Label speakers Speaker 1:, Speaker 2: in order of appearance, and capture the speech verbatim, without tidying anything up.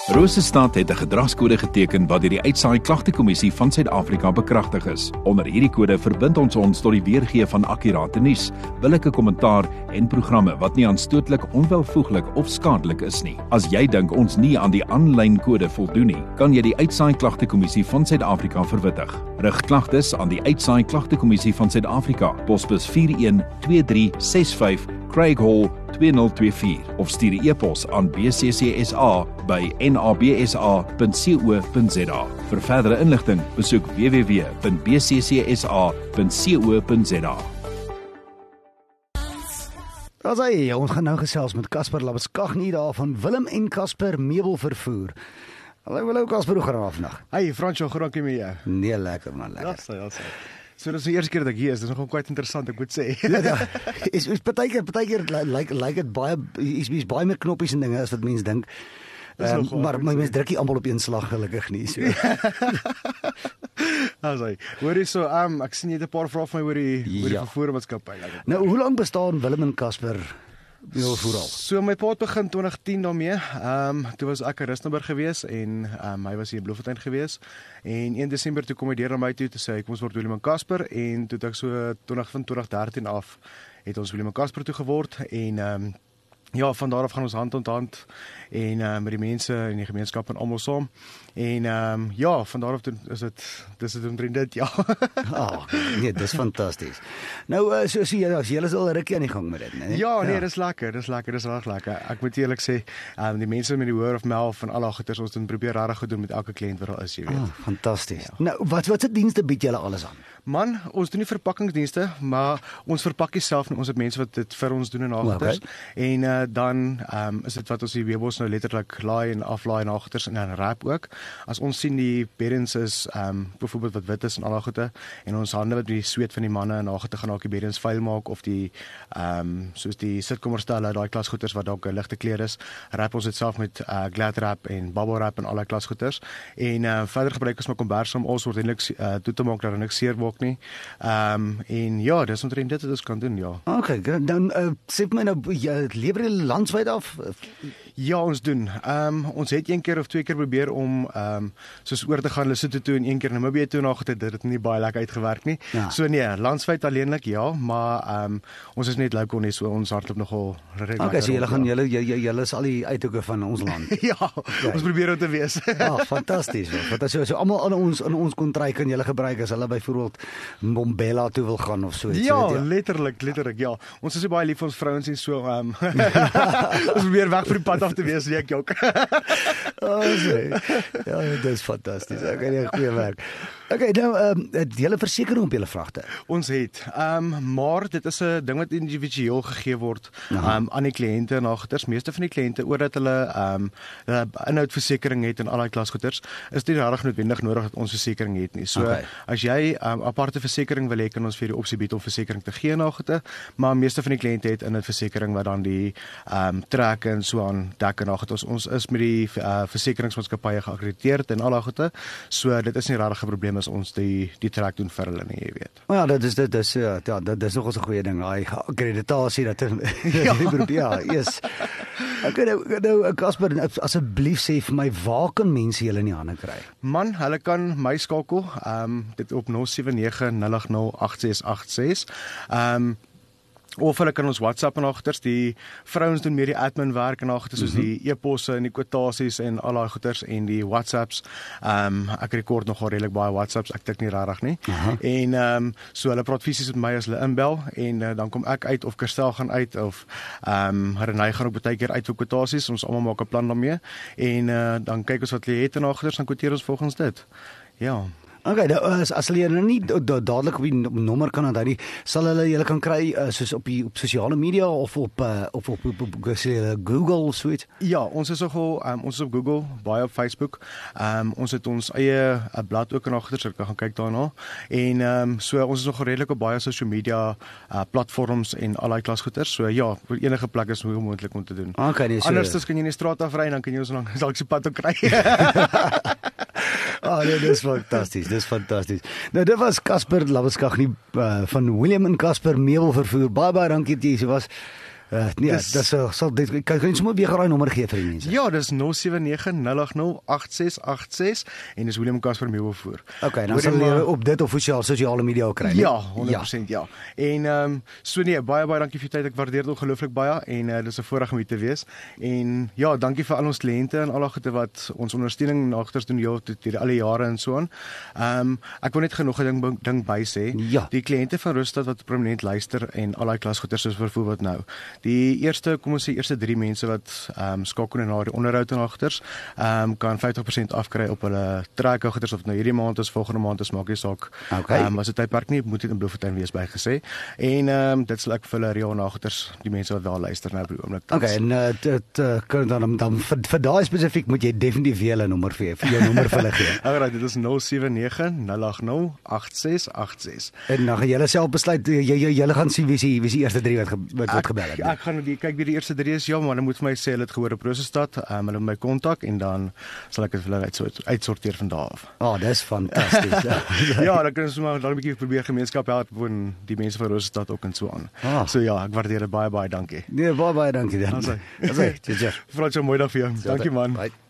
Speaker 1: Rosestad het 'n gedragskode geteken wat deur die Uitsaai Klagtekommissie van Suid-Afrika bekragtig is. Onder hierdie kode verbind ons ons tot die weergee van akkurate nuus, billike kommentaar en programme wat nie aanstootlik, onwelvoeglik of skadelik is nie. As jy dink ons nie aan die aanlyn kode voldoen nie, kan jy die Uitsaai Klagtekommissie van Suid-Afrika verwittig. Rig klagtes aan die Uitsaai Klagtekommissie van Suid-Afrika, posbus vier een twee drie ses vyf, Craig Hall twee nul twee vier of stuur 'n e-pos aan b c c s a by n a b s a punt co punt z a. Vir verdere inligting, besoek w w w punt b c c s a punt co punt z a.
Speaker 2: Daar's hy, ons gaan nou gesels met Casper Labeskagh daar van Willem en Casper Meubelvervoer. Hallo, hallo Casper, hoe gaan dit vandag?
Speaker 3: Hey Fransjo, hoe gaan dit met jou?
Speaker 2: Nee, lekker man, lekker.
Speaker 3: Ja, sê, ja, sê. So dis die eerste keer dat ek hier is, dis nogal quite interessant, ek moet sê.
Speaker 2: Ja, ja. Is is partykeer partykeer lyk lyk dit baie is is baie meer knoppies en dinge as wat mense dink. Um, maar my mense druk nie almal op een slag gelukkig nie, so.
Speaker 3: Asai. Hoor jy so, um, ek sien jy het 'n paar vrae van my oor die oor die
Speaker 2: Ja.
Speaker 3: vervoermaatskappy.
Speaker 2: Nou, hoe lank bestaan Willem en Casper Meubelvervoer al?
Speaker 3: So my pa het begin twintig tien daarmee. Ehm um, toe was ek in Rustenburg gewees en ehm um, hy was hier in Bloemfontein gewees. En een Desember toe kom hy deur na my toe te sê kom ons word Willem en Casper en toe het ek so twintig van twintig dertien af het ons Willem en Casper toe geword en ehm um, ja, van daar af gaan ons hand aan hand en uh, met die mense in die gemeenskap en almal saam. En ehm um, ja, van daar af toe is dit dis dit omtrent dit ja.
Speaker 2: Ah, nee, dis fantasties. Nou uh, so sien jy as jy is al 'n rukkie aan die gang met dit, né?
Speaker 3: Ja, nee, dis lekker, dis lekker, dis reg lekker. Ek moet eerlik sê, ehm um, die mense met die hoor of melf van al daai goeders ons doen probeer regtig goed doen met elke kliënt wat daar is, jy weet.
Speaker 2: Ah, fantasties. Ja. Nou, wat wat se dienste bied julle alles aan?
Speaker 3: Man, ons doen nie verpakkingsdienste, maar ons verpak dit self en ons het mense wat dit vir ons doen en nagoters. Okay. En uh, dan um, is dit wat ons die meubels nou letterlik laai en aflaai en nagoters en dan wrap ook. As ons sien die beddens is um, byvoorbeeld wat wit is en al daai goede en ons hande wat die sweet van die manne en nagote gaan dalk die beddens vuil maak of die um, soos die sitkommerstelle, daai klasgoeders wat dalk 'n ligte kleur is, wrap ons dit self met uh, glad wrap en bubble wrap en al daai klasgoeders. En uh, verder gebruik ons maar kombers om ons ordentlik uh, toe te maak dat er niks seer word nie. Ehm um, en ja, dis omtrent dit wat ons kan doen, ja.
Speaker 2: Okay, dan uh, sê my nou jy lewer jy landwyd af?
Speaker 3: Ja, ons doen. Ehm um, ons het een keer of twee keer probeer om ehm um, soos oor te gaan Lesotho toe en een keer Namibië toe na dit dit het nie baie lekker uitgewerk nie. Ja. So nee, landwyd alleenlik ja, maar ehm um, ons is net local nie, so ons hardloop nogal
Speaker 2: regtig. Okay, so julle gaan julle julle is al die uithoeke van ons land.
Speaker 3: Ja, okay. Ons probeer om te wees.
Speaker 2: Ja, fantasties. Want as so, so almal in ons in ons kontry kan julle gebruik as hulle byvoorbeeld Mbombela toe wil gaan of so iets.
Speaker 3: Ja, ja, letterlik, letterlik, ja. Ons is so baie lief vir ons vrouens en so ehm um, ons probeer weg vir die pad af te wees, nee ek jok.
Speaker 2: Oh, nee. Ja, dit is fantasties. Ek het 'n goeie werk. Okay, nou ehm um, het julle versekering op julle vragte?
Speaker 3: Ons het. Ehm um, maar dit is 'n ding wat individueel gegee word ehm um, aan die kliënte en nagoters. Meeste van die kliënte oordat hulle ehm um, inhoudversekering het en al daai klasgoeders, is dit regtig noodwendig nodig dat ons versekering het nie. So okay. As jy 'n um, aparte versekering wil hê, kan ons vir die opsie bied om versekering te gee nagete, maar meeste van die kliënte het in 'n versekering wat dan die ehm um, trek en so aan dek en nagete. Ons, ons is met die uh, versekeringsmaatskappye geakkrediteer en al daai goede. So dit is nie regtig 'n probleem as ons die die trek doen vir hulle nie, jy weet.
Speaker 2: Oh ja, dit is dit is ja, ja dit is nog 'n goeie ding. Daai akkreditasie dat ja, ja, yes. Ek nou nou Casper, asseblief sê vir my, waar kan mense julle in die hande kry?
Speaker 3: Man, hulle kan my skakel, ehm um, dit op nul sewe nege nul agt nul agt ses agt ses. Ehm um, of hulle kan ons WhatsApp en agters, die vrouens doen meer die admin werk en agters soos mm-hmm. die e-posse en die kwotasies en al daai goeters en die WhatsApps. Ehm um, ek rekord nogal redelik baie WhatsApps, ek tik nie regtig nie. Uh-huh. En ehm um, so hulle praat fisies met my as hulle inbel en uh, dan kom ek uit of Kirstel gaan uit of ehm um, Renay gaan ook baie keer uit vir kwotasies. Ons almal maak 'n plan daarmee en uh, dan kyk ons wat hulle het en agters dan kwoteer ons volgens dit. Ja.
Speaker 2: Okay, nou, as, as hulle nou nie dadelik op die nommer kan onthou nie, sal hulle julle kan kry uh, soos op die op sosiale media of op uh, of op, op, op, op Google so iets.
Speaker 3: Ja, ons is nogal um, ons is op Google, baie op Facebook. Um, ons het ons eie uh, blad ook nog agter, so ek gaan kyk daarna. En um, so ons is nog redelik op baie social media uh, platforms en al daai klasgoeters. So ja, enige plek is moontlik om te doen.
Speaker 2: Okay, nee, so
Speaker 3: anders kan jy in die straat afry en dan kan jy ons lank dalk se pad ook kry.
Speaker 2: Ah, nee, dis fantasties, dis fantasties. Nou, dit was Casper Labeskagh nie uh, van Willem en Casper Meubelvervoer. Baie baie dankie dat jy so was. Uh, nee, dis, dis uh, sal dit kan jy sommer weer daai nommer gee vir die mense.
Speaker 3: Ja, dis nul sewe nege nul agt nul agt ses agt ses en dis Willem Casper Meubelvoer.
Speaker 2: Okay, dan sal jy op dit of sosiale sosiale media kry.
Speaker 3: Ja, honderd persent ja. ja. En ehm um, so nee, baie baie dankie vir die tyd. Ek waardeer dit ongelooflik baie en uh, dis 'n voorreg om hier te wees. En ja, dankie vir al ons kliënte en al die goede wat ons ondersteuning nagters doen heel deur al die jare en so aan. Ehm um, ek wil net genoeg 'n ding ding by sê.
Speaker 2: Ja.
Speaker 3: Die kliënte van Rustad wat prominent luister en al daai klasgoeders soos byvoorbeeld nou. Die eerste, kom ons sê eerste drie mense wat ehm um, skakel na die onderhoud en agters, ehm um, kan vyftig persent afkry op hulle trek-goeders of nou hierdie maand is, volgende maand is, maak nie saak.
Speaker 2: Okay.
Speaker 3: Ehm um, as dit tydperk nie moet dit in Bloemfontein wees bygesê. En ehm um, dit sal ek vir hulle reël nagters die mense wat wel luister nou op die oomblik.
Speaker 2: Okay, en uh, dit uh, kan dan dan vir, vir daai spesifiek moet jy definitief weer 'n nommer vir vir jou nommer vir hulle gee.
Speaker 3: Alright, dit is nul sewe nege nul agt nul agt ses agt ses.
Speaker 2: En dan gaan julle self besluit jy jy julle gaan sien wie se wie se eerste drie wat ge, wat, wat gebel het.
Speaker 3: Ek, ek gaan die kyk wie die eerste drie is. Ja, maar hulle moet vir my sê hulle het gehoor op Rosestad, ehm um, hulle moet my kontak en dan sal ek dit vir hulle uit, uitsorteer van daar af.
Speaker 2: Ah, oh, dis fantasties.
Speaker 3: Ja, dan kan ons maar dan 'n bietjie probeer gemeenskap help woon die mense van Rosestad ook en so aan.
Speaker 2: Ah.
Speaker 3: So ja, ek waardeer dit baie baie dankie.
Speaker 2: Nee, baie baie dankie dan.
Speaker 3: Asai.
Speaker 2: Asai. Tjie.
Speaker 3: Vra jou mooi dag vir jou. Dankie man.
Speaker 2: Bye.